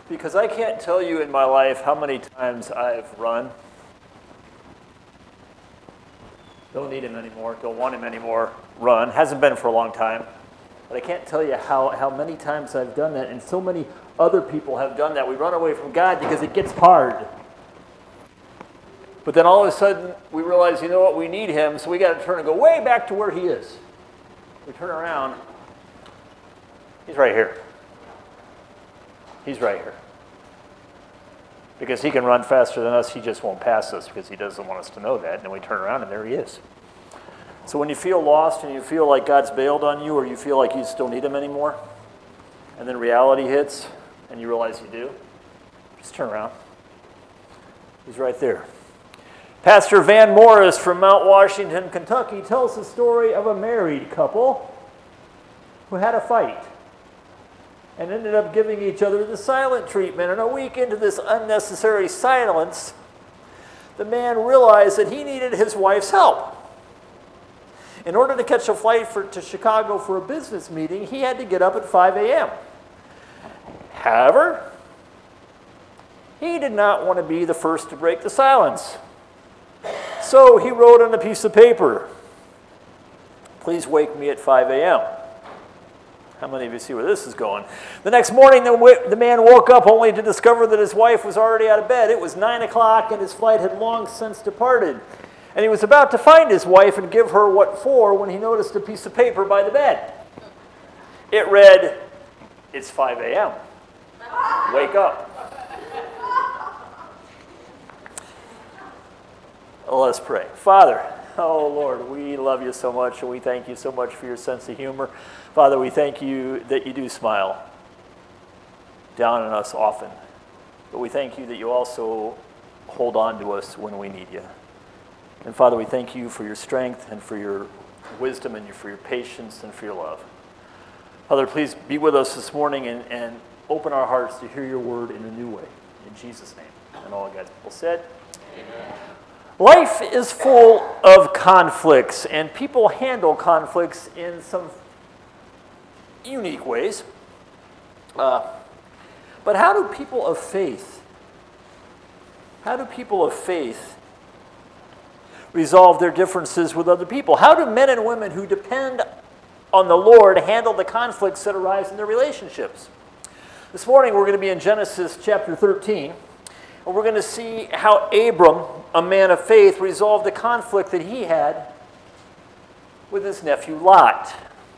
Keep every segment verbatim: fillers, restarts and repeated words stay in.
Because I can't tell you in my life how many times I've run. Don't need him anymore, don't want him anymore, run. Hasn't been for a long time. But I can't tell you how, how many times I've done that, and so many other people have done that. We run away from God because it gets hard. But then all of a sudden, we realize, you know what, we need him, so we got to turn and go way back to where he is. We turn around, he's right here. He's right here. Because he can run faster than us, he just won't pass us because he doesn't want us to know that. And then we turn around and there he is. So when you feel lost and you feel like God's bailed on you, or you feel like you just don't need him anymore, and then reality hits and you realize you do, just turn around. He's right there. Pastor Van Morris from Mount Washington, Kentucky, tells the story of a married couple who had a fight and ended up giving each other the silent treatment. And a week into this unnecessary silence, the man realized that he needed his wife's help. In order to catch a flight for, to Chicago for a business meeting, he had to get up at five a.m. However, he did not want to be the first to break the silence. So he wrote on a piece of paper, "Please wake me at five a.m." How many of you see where this is going? The next morning, the, the man woke up only to discover that his wife was already out of bed. It was nine o'clock and his flight had long since departed. And he was about to find his wife and give her what for when he noticed a piece of paper by the bed. It read, "It's five a.m. Wake up." Let's pray. Father, oh Lord, we love you so much, and we thank you so much for your sense of humor. Father, we thank you that you do smile down on us often. But we thank you that you also hold on to us when we need you. And Father, we thank you for your strength and for your wisdom and for your patience and for your love. Father, please be with us this morning and, and open our hearts to hear your word in a new way. In Jesus' name. And all God's people said, amen. Life is full of conflicts, and people handle conflicts in some unique ways. Uh, but how do people of faith, how do people of faith resolve their differences with other people? How do men and women who depend on the Lord handle the conflicts that arise in their relationships? This morning we're going to be in Genesis chapter thirteen, and we're going to see how Abram, a man of faith, resolved the conflict that he had with his nephew Lot.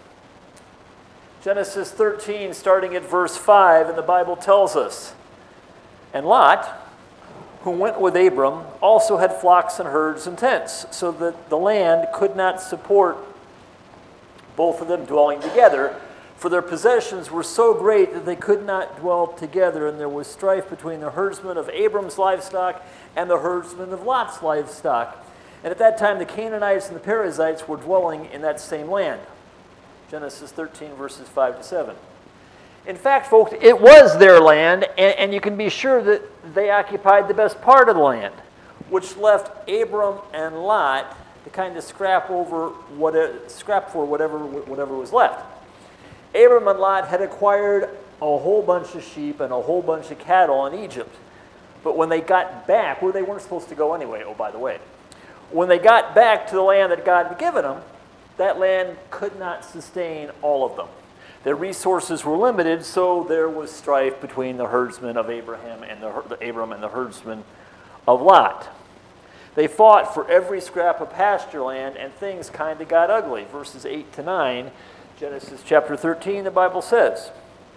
Genesis thirteen, starting at verse five, and the Bible tells us, "And Lot, who went with Abram, also had flocks and herds and tents, so that the land could not support both of them dwelling together, for their possessions were so great that they could not dwell together, and there was strife between the herdsmen of Abram's livestock and the herdsmen of Lot's livestock. And at that time the Canaanites and the Perizzites were dwelling in that same land." Genesis thirteen, verses five to seven. In fact, folks, it was their land, and, and you can be sure that they occupied the best part of the land, which left Abram and Lot to kind of scrap over what scrap for whatever whatever was left. Abram and Lot had acquired a whole bunch of sheep and a whole bunch of cattle in Egypt. But when they got back, where they weren't supposed to go anyway, oh, by the way, when they got back to the land that God had given them, that land could not sustain all of them. Their resources were limited, so there was strife between the herdsmen of Abraham and the, the Abram and the herdsmen of Lot. They fought for every scrap of pasture land, and things kind of got ugly. Verses eight to nine, Genesis chapter thirteen, the Bible says,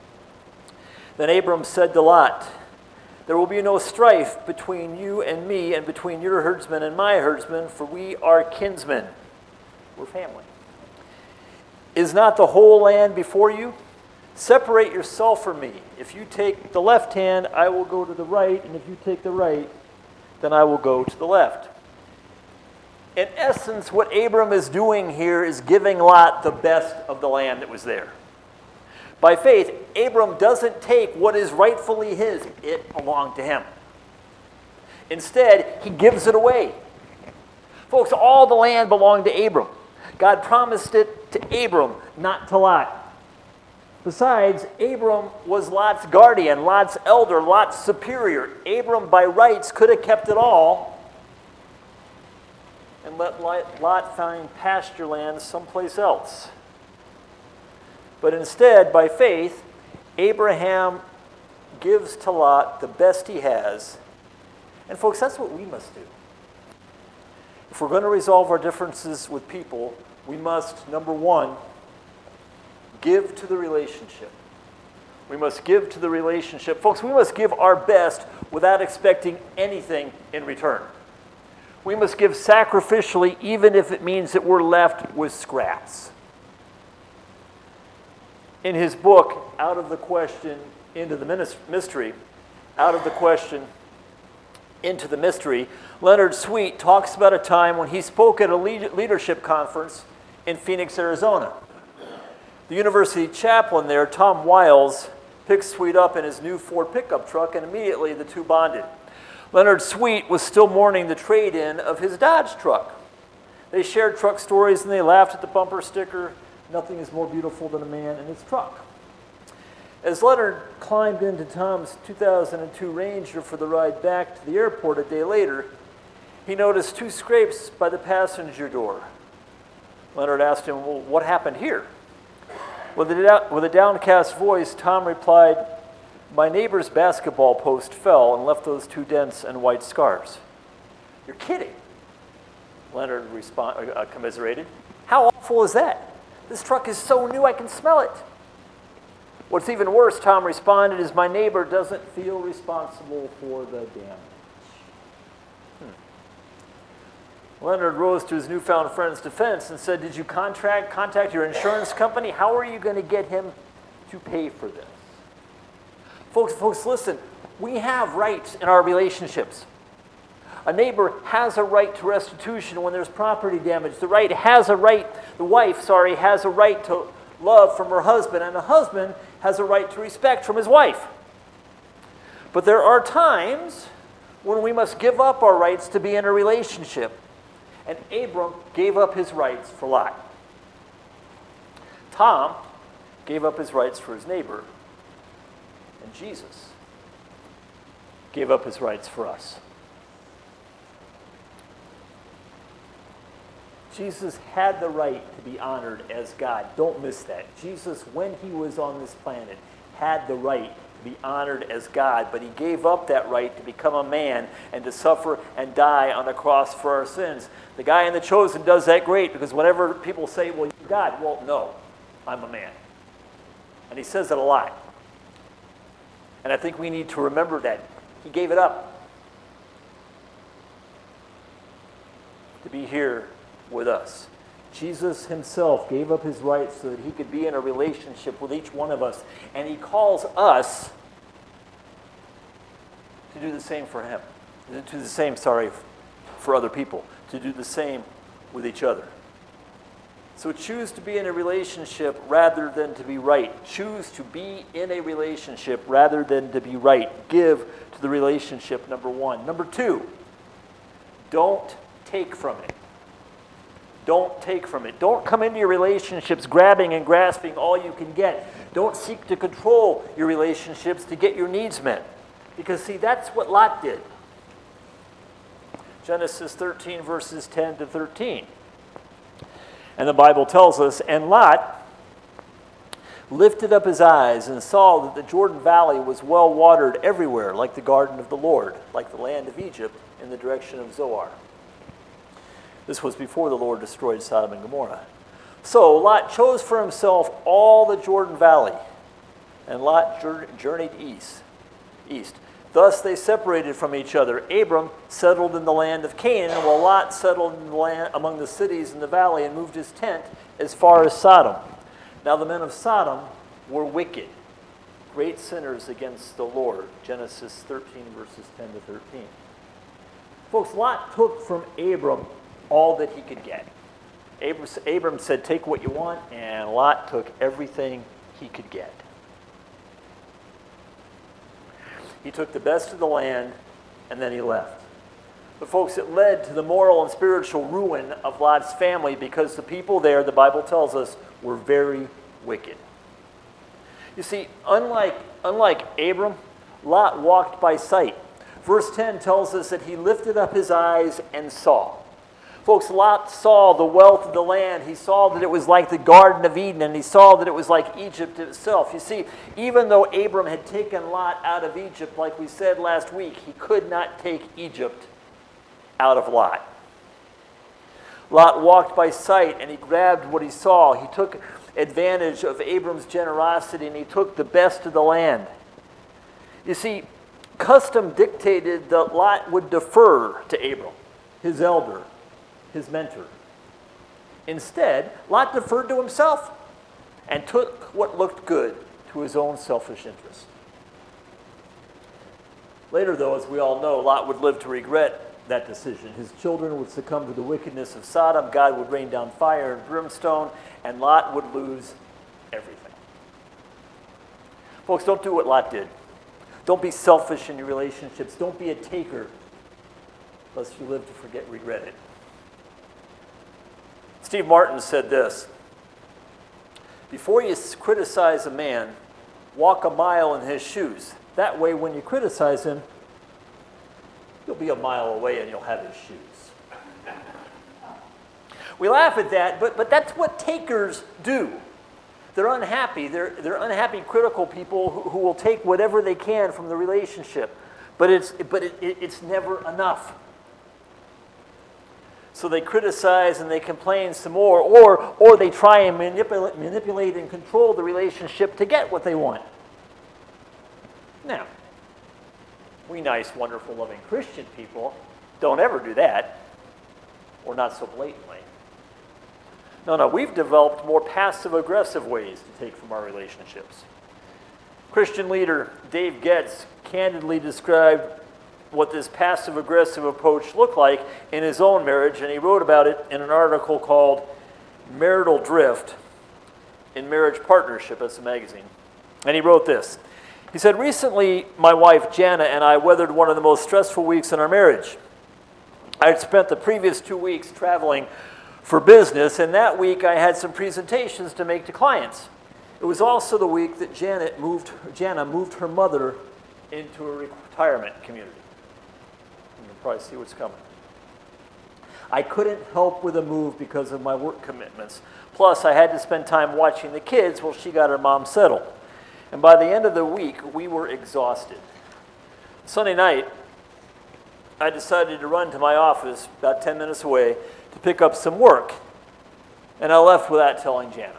"Then Abram said to Lot, 'There will be no strife between you and me, and between your herdsmen and my herdsmen, for we are kinsmen.'" We're family. "Is not the whole land before you? Separate yourself from me. If you take the left hand, I will go to the right, and if you take the right, then I will go to the left." In essence, what Abram is doing here is giving Lot the best of the land that was there. By faith, Abram doesn't take what is rightfully his. It belonged to him. Instead, he gives it away. Folks, all the land belonged to Abram. God promised it to Abram, not to Lot. Besides, Abram was Lot's guardian, Lot's elder, Lot's superior. Abram, by rights, could have kept it all and let Lot find pasture land someplace else. But instead, by faith, Abraham gives to Lot the best he has. And folks, that's what we must do. If we're going to resolve our differences with people, we must, number one, give to the relationship. We must give to the relationship. Folks, we must give our best without expecting anything in return. We must give sacrificially, even if it means that we're left with scraps. In his book, Out of the Question into the Mystery, Out of the Question into the Mystery, Leonard Sweet talks about a time when he spoke at a leadership conference in Phoenix, Arizona. The university chaplain there, Tom Wiles, picked Sweet up in his new Ford pickup truck, and immediately the two bonded. Leonard Sweet was still mourning the trade-in of his Dodge truck. They shared truck stories and they laughed at the bumper sticker, "Nothing is more beautiful than a man in his truck." As Leonard climbed into Tom's two thousand two Ranger for the ride back to the airport a day later, he noticed two scrapes by the passenger door. Leonard asked him, "Well, what happened here?" With a, with a downcast voice, Tom replied, "My neighbor's basketball post fell and left those two dents and white scars." "You're kidding," Leonard respond, uh, commiserated. "How awful is that? This truck is so new I can smell it." "What's even worse," Tom responded, "is my neighbor doesn't feel responsible for the damage." Hmm. Leonard rose to his newfound friend's defense and said, "Did you contract, contact your insurance company? How are you going to get him to pay for this?" Folks, folks, listen, we have rights in our relationships. A neighbor has a right to restitution when there's property damage. The right has a right, the wife, sorry, has a right to love from her husband, and the husband has a right to respect from his wife. But there are times when we must give up our rights to be in a relationship. And Abram gave up his rights for Lot. Tom gave up his rights for his neighbor. And Jesus gave up his rights for us. Jesus had the right to be honored as God. Don't miss that. Jesus, when he was on this planet, had the right to be honored as God, but he gave up that right to become a man and to suffer and die on the cross for our sins. The guy in The Chosen does that great, because whenever people say, "Well, you're God," well, no, I'm a man. And he says it a lot. And I think we need to remember that. He gave it up to be here with us. Jesus himself gave up his rights so that he could be in a relationship with each one of us. And he calls us to do the same for him. To do the same, sorry, for other people. To do the same with each other. So choose to be in a relationship rather than to be right. Choose to be in a relationship rather than to be right. Give to the relationship, number one. Number two, don't take from it. Don't take from it. Don't come into your relationships grabbing and grasping all you can get. Don't seek to control your relationships to get your needs met. Because, see, that's what Lot did. Genesis thirteen, verses ten to thirteen. And the Bible tells us, "And Lot lifted up his eyes and saw that the Jordan Valley was well watered everywhere, like the garden of the Lord, like the land of Egypt in the direction of Zoar." This was before the Lord destroyed Sodom and Gomorrah. So Lot chose for himself all the Jordan Valley, and Lot journeyed east. east. Thus they separated from each other. Abram settled in the land of Canaan, while Lot settled in the land among the cities in the valley and moved his tent as far as Sodom. Now the men of Sodom were wicked, great sinners against the Lord. Genesis thirteen, verses ten to thirteen. Folks, Lot took from Abram all that he could get. Abram, Abram said, "Take what you want," and Lot took everything he could get. He took the best of the land, and then he left. But folks, it led to the moral and spiritual ruin of Lot's family, because the people there, the Bible tells us, were very wicked. You see, unlike, unlike Abram, Lot walked by sight. Verse ten tells us that he lifted up his eyes and saw. Folks, Lot saw the wealth of the land. He saw that it was like the Garden of Eden, and he saw that it was like Egypt itself. You see, even though Abram had taken Lot out of Egypt, like we said last week, he could not take Egypt out of Lot. Lot walked by sight, and he grabbed what he saw. He took advantage of Abram's generosity, and he took the best of the land. You see, custom dictated that Lot would defer to Abram, his elder, his mentor. Instead, Lot deferred to himself and took what looked good to his own selfish interest. Later, though, as we all know, Lot would live to regret that decision. His children would succumb to the wickedness of Sodom. God would rain down fire and brimstone, and Lot would lose everything. Folks, don't do what Lot did. Don't be selfish in your relationships. Don't be a taker, lest you live to forget, regret it. Steve Martin said this: before you criticize a man, walk a mile in his shoes. That way, when you criticize him, you'll be a mile away and you'll have his shoes. We laugh at that, but, but that's what takers do. They're unhappy. They're, they're unhappy, critical people who, who will take whatever they can from the relationship. But it's, but it, it, it's never enough. So they criticize and they complain some more, or, or they try and manipulate, manipulate and control the relationship to get what they want. Now, we nice, wonderful, loving Christian people don't ever do that, or not so blatantly. No, no, we've developed more passive-aggressive ways to take from our relationships. Christian leader Dave Getz candidly described what this passive-aggressive approach looked like in his own marriage, and he wrote about it in an article called Marital Drift in Marriage Partnership. That's a magazine. And he wrote this. He said, recently, my wife Jana and I weathered one of the most stressful weeks in our marriage. I had spent the previous two weeks traveling for business, and that week I had some presentations to make to clients. It was also the week that Janet moved, Jana moved her mother into a retirement community. You can probably see what's coming. I couldn't help with the move because of my work commitments. Plus, I had to spend time watching the kids while she got her mom settled. And by the end of the week, we were exhausted. Sunday night, I decided to run to my office about ten minutes away to pick up some work. And I left without telling Jana.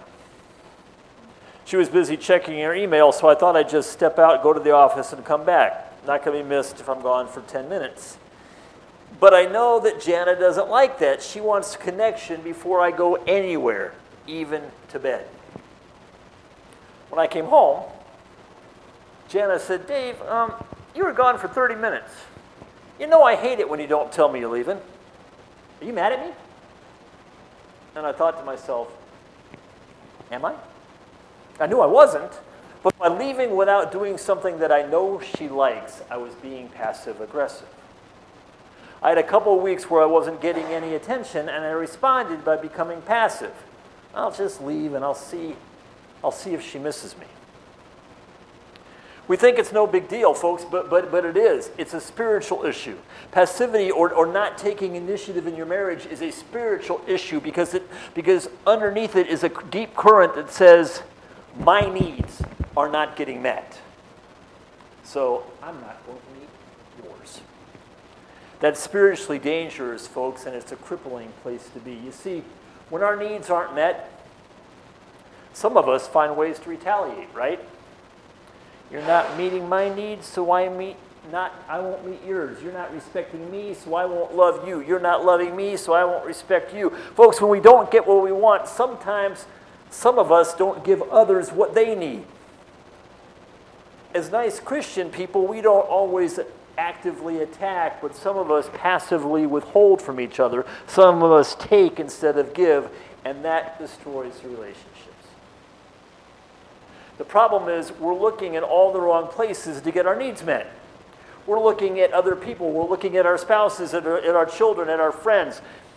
She was busy checking her email, so I thought I'd just step out, go to the office, and come back. Not going to be missed if I'm gone for ten minutes. But I know that Jana doesn't like that. She wants connection before I go anywhere, even to bed. When I came home, Jana said, Dave, um, you were gone for thirty minutes. You know I hate it when you don't tell me you're leaving. Are you mad at me? And I thought to myself, am I? I knew I wasn't, but by leaving without doing something that I know she likes, I was being passive-aggressive. I had a couple of weeks where I wasn't getting any attention, and I responded by becoming passive. I'll just leave and I'll see, I'll see if she misses me. We think it's no big deal, folks, but, but, but it is. It's a spiritual issue. Passivity or, or not taking initiative in your marriage is a spiritual issue because, it, because underneath it is a deep current that says, my needs are not getting met. So I'm not going to meet yours. That's spiritually dangerous, folks, and it's a crippling place to be. You see, when our needs aren't met, some of us find ways to retaliate, right? You're not meeting my needs, so I meet not I won't meet yours. You're not respecting me, so I won't love you. You're not loving me, so I won't respect you. Folks, when we don't get what we want, sometimes some of us don't give others what they need. As nice Christian people, we don't always actively attack, but some of us passively withhold from each other. Some of us take instead of give, and that destroys relationships. The problem is we're looking in all the wrong places to get our needs met. We're looking at other people. We're looking at our spouses, at our, at our children, at our friends.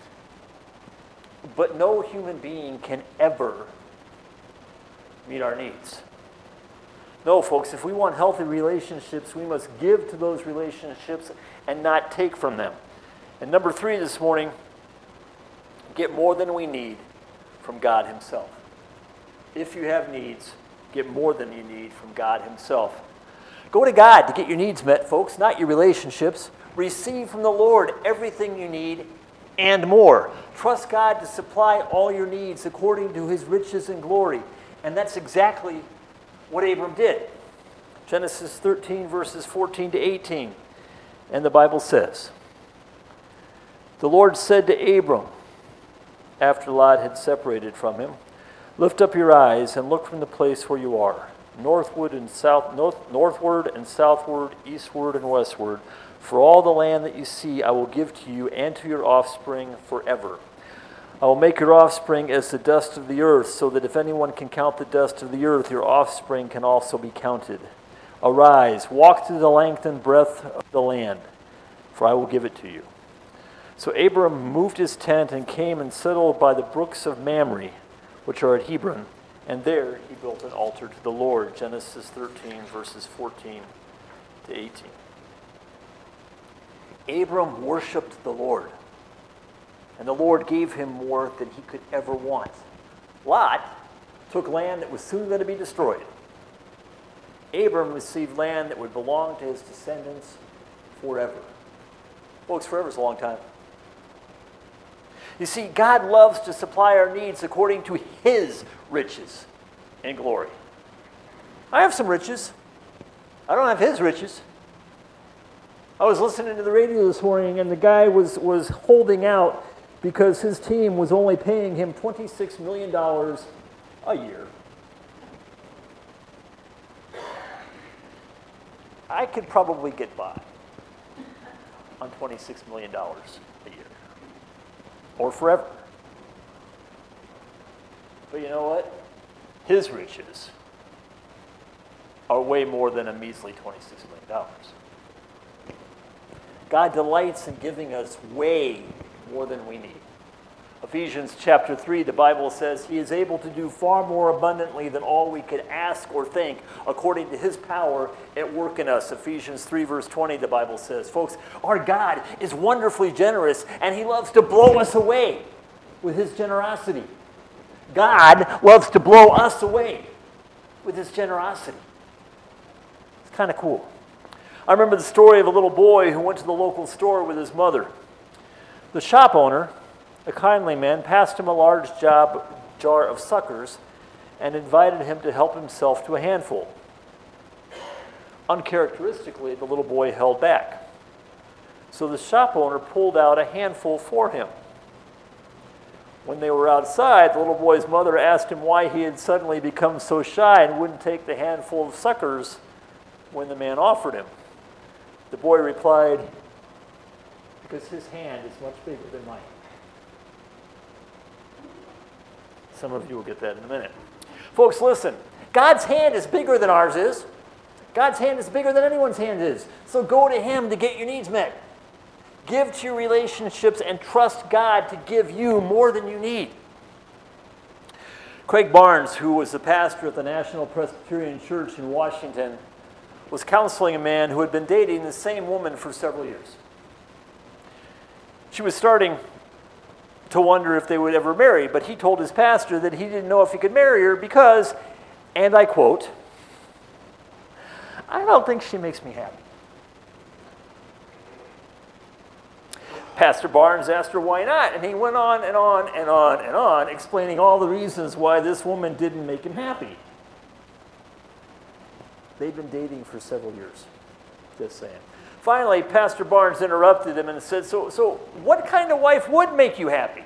But no human being can ever meet our needs. No, folks, if we want healthy relationships, we must give to those relationships and not take from them. And number three this morning, get more than we need from God himself. If you have needs, get more than you need from God himself. Go to God to get your needs met, folks, not your relationships. Receive from the Lord everything you need and more. Trust God to supply all your needs according to his riches and glory. And that's exactly what Abram did. Genesis thirteen, verses fourteen to eighteen. And the Bible says, the Lord said to Abram, after Lot had separated from him, lift up your eyes and look from the place where you are, northward and south, north, northward and southward, eastward and westward. For all the land that you see I will give to you and to your offspring forever. I will make your offspring as the dust of the earth, so that if anyone can count the dust of the earth, your offspring can also be counted. Arise, walk through the length and breadth of the land, for I will give it to you. So Abram moved his tent and came and settled by the brooks of Mamre, which are at Hebron, and there he built an altar to the Lord. Genesis thirteen, verses fourteen to eighteen. Abram worshiped the Lord, and the Lord gave him more than he could ever want. Lot took land that was soon going to be destroyed. Abram received land that would belong to his descendants forever. Folks, forever is a long time. You see, God loves to supply our needs according to his riches and glory. I have some riches. I don't have his riches. I was listening to the radio this morning, and the guy was, was holding out because his team was only paying him twenty-six million dollars a year. I could probably get by on twenty-six million dollars a year. Or forever. But you know what? His riches are way more than a measly twenty-six million dollars. God delights in giving us way more than we need. Ephesians chapter three, the Bible says, he is able to do far more abundantly than all we could ask or think, according to his power at work in us. Ephesians three, verse twenty, the Bible says. Folks, our God is wonderfully generous, and he loves to blow us away with his generosity. God loves to blow us away with his generosity. It's kind of cool. I remember the story of a little boy who went to the local store with his mother. The shop owner, a kindly man, passed him a large job, jar of suckers and invited him to help himself to a handful. Uncharacteristically, the little boy held back. So the shop owner pulled out a handful for him. When they were outside, the little boy's mother asked him why he had suddenly become so shy and wouldn't take the handful of suckers when the man offered him. The boy replied, because his hand is much bigger than mine. Some of you will get that in a minute. Folks, listen. God's hand is bigger than ours is. God's hand is bigger than anyone's hand is. So go to him to get your needs met. Give to your relationships and trust God to give you more than you need. Craig Barnes, who was the pastor at the National Presbyterian Church in Washington, was counseling a man who had been dating the same woman for several years. She was starting to wonder if they would ever marry, but he told his pastor that he didn't know if he could marry her because, and I quote, I don't think she makes me happy. Pastor Barnes asked her why not, and he went on and on and on and on, explaining all the reasons why this woman didn't make him happy. They'd been dating for several years, just saying. Finally, Pastor Barnes interrupted him and said, so, so what kind of wife would make you happy?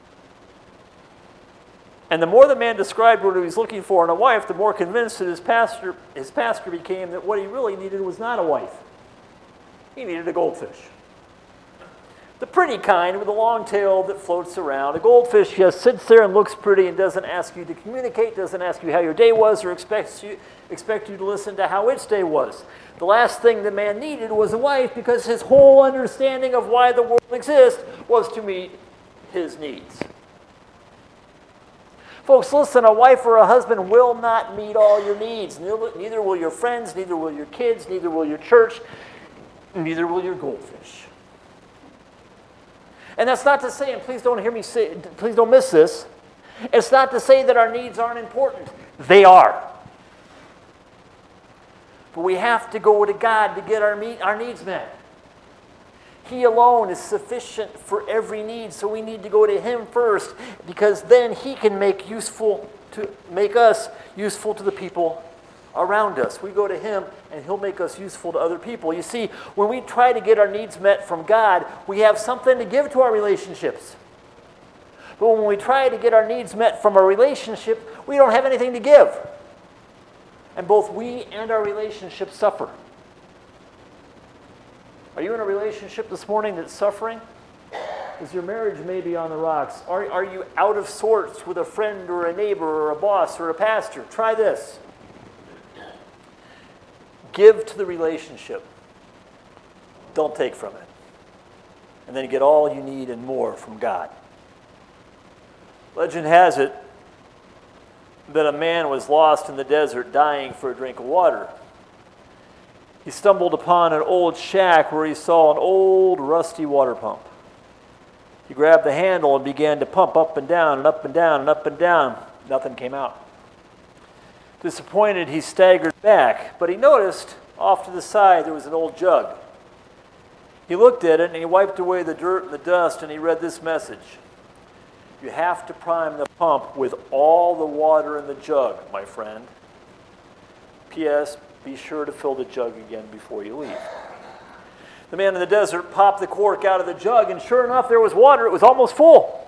And the more the man described what he was looking for in a wife, the more convinced that his pastor, his pastor became that what he really needed was not a wife. He needed a goldfish. The pretty kind with a long tail that floats around. A goldfish just sits there and looks pretty and doesn't ask you to communicate, doesn't ask you how your day was, or expects you, expect you to listen to how its day was. The last thing the man needed was a wife because his whole understanding of why the world exists was to meet his needs. Folks, listen, a wife or a husband will not meet all your needs. Neither will your friends, neither will your kids, neither will your church, neither will your goldfish. And that's not to say, and please don't hear me say, please don't miss this, it's not to say that our needs aren't important. They are. But we have to go to God to get our, meet, our needs met. He alone is sufficient for every need, so we need to go to Him first, because then He can make useful to make us useful to the people around us. We go to Him, and He'll make us useful to other people. You see, when we try to get our needs met from God, we have something to give to our relationships. But when we try to get our needs met from a relationship, we don't have anything to give. And both we and our relationship suffer. Are you in a relationship this morning that's suffering? Is your marriage maybe on the rocks? Are, are you out of sorts with a friend or a neighbor or a boss or a pastor? Try this. Give to the relationship. Don't take from it. And then you get all you need and more from God. Legend has it that a man was lost in the desert dying for a drink of water. He stumbled upon an old shack where he saw an old rusty water pump. He grabbed the handle and began to pump up and down and up and down and up and down. Nothing came out. Disappointed, he staggered back, but he noticed off to the side there was an old jug. He looked at it and he wiped away the dirt and the dust and he read this message. You have to prime the pump with all the water in the jug, my friend. P S. Be sure to fill the jug again before you leave. The man in the desert popped the cork out of the jug, and sure enough, there was water. It was almost full.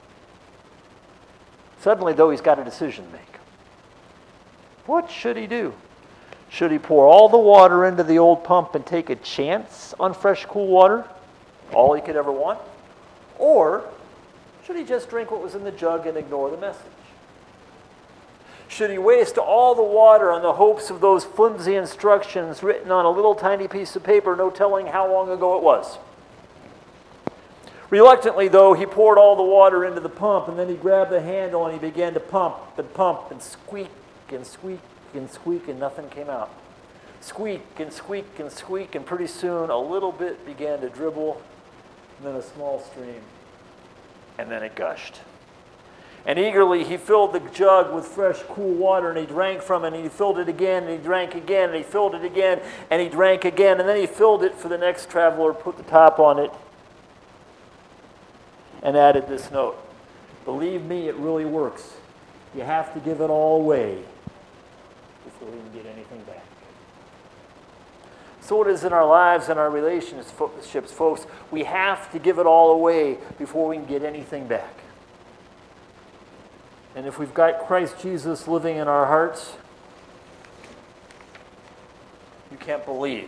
Suddenly, though, he's got a decision to make. What should he do? Should he pour all the water into the old pump and take a chance on fresh, cool water? All he could ever want? Or should he just drink what was in the jug and ignore the message? Should he waste all the water on the hopes of those flimsy instructions written on a little tiny piece of paper, no telling how long ago it was? Reluctantly, though, he poured all the water into the pump, and then he grabbed the handle and he began to pump and pump and squeak and squeak and squeak, and nothing came out. Squeak and squeak and squeak, and pretty soon a little bit began to dribble, and then a small stream, and then it gushed. And eagerly he filled the jug with fresh, cool water, and he drank from it, and he filled it again, and he drank again, and he filled it again, and he drank again, and then he filled it for the next traveler, put the top on it, and added this note. Believe me, it really works. You have to give it all away before you can get anything back. So it is in our lives and our relationships, folks. We have to give it all away before we can get anything back. And if we've got Christ Jesus living in our hearts, you can't believe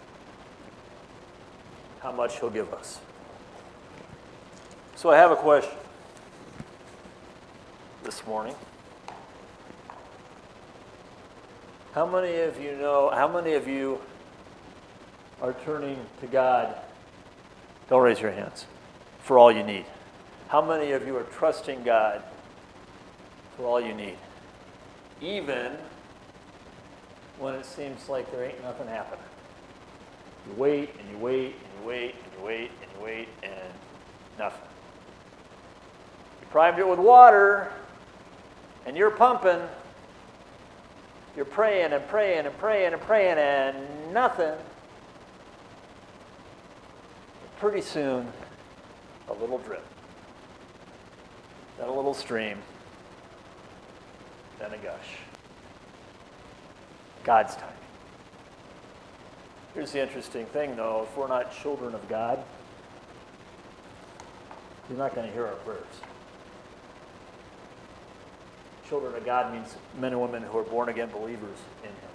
how much He'll give us. So I have a question this morning. How many of you know, how many of you are turning to God? Don't raise your hands. For all you need. How many of you are trusting God for all you need, even when it seems like there ain't nothing happening? You wait and you wait and you wait and you wait and you wait and nothing. You primed it with water and you're pumping. You're praying and praying and praying and praying and nothing. Pretty soon, a little drip, then a little stream, then a gush. God's timing. Here's the interesting thing, though. If we're not children of God, He's not going to hear our prayers. Children of God means men and women who are born-again believers in Him.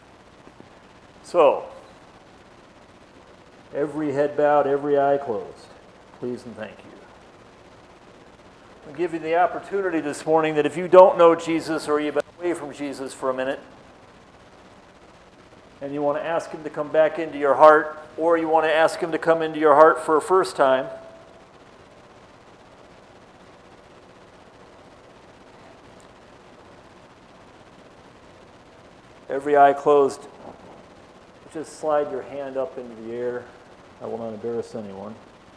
So, every head bowed, every eye closed. Please and thank you. I'll give you the opportunity this morning that if you don't know Jesus or you've been away from Jesus for a minute, and you want to ask Him to come back into your heart, or you want to ask Him to come into your heart for a first time, every eye closed, just slide your hand up into the air. I will not embarrass anyone.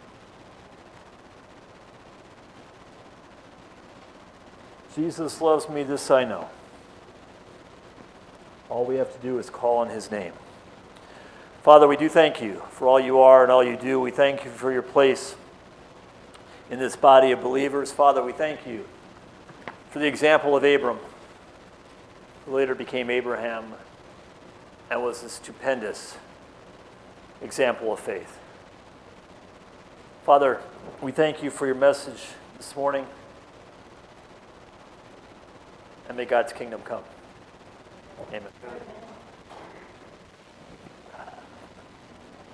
Jesus loves me, this I know. All we have to do is call on his name. Father, we do thank you for all you are and all you do. We thank you for your place in this body of believers. Father, we thank you for the example of Abram, who later became Abraham and was a stupendous example of faith. Father, we thank you for your message this morning, and may God's kingdom come. Amen.